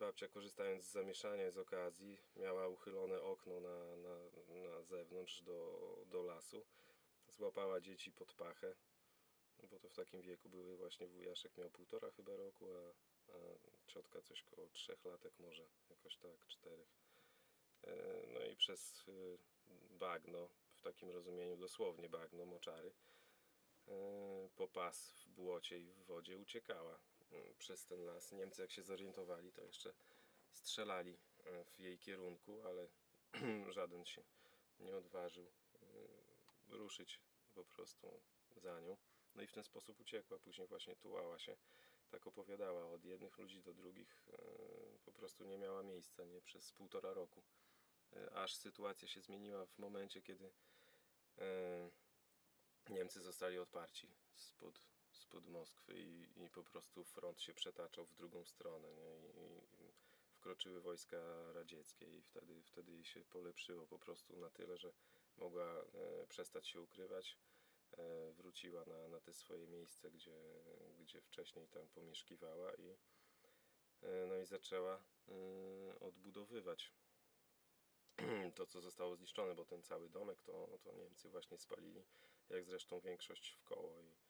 babcia, korzystając z zamieszania, z okazji, miała uchylone okno na zewnątrz do lasu. Złapała dzieci pod pachę, bo to w takim wieku były właśnie, wujaszek miał 1,5 chyba roku, a ciotka coś koło 3 latek może, jakoś tak, 4. No i przez bagno, w takim rozumieniu dosłownie bagno, moczary, po pas w błocie i w wodzie uciekała przez ten las. Niemcy, jak się zorientowali, to jeszcze strzelali w jej kierunku, ale żaden się nie odważył ruszyć po prostu za nią. No i w ten sposób uciekła. Później właśnie tułała się, tak opowiadała, od jednych ludzi do drugich. Po prostu nie miała miejsca, nie, przez 1,5 roku. Aż sytuacja się zmieniła w momencie, kiedy Niemcy zostali odparci spod Moskwy i po prostu front się przetaczał w drugą stronę, nie? I wkroczyły wojska radzieckie i wtedy jej się polepszyło po prostu na tyle, że mogła przestać się ukrywać. Wróciła na te swoje miejsce, gdzie wcześniej tam pomieszkiwała no i zaczęła odbudowywać to, co zostało zniszczone, bo ten cały domek to Niemcy właśnie spalili, jak zresztą większość wkoło,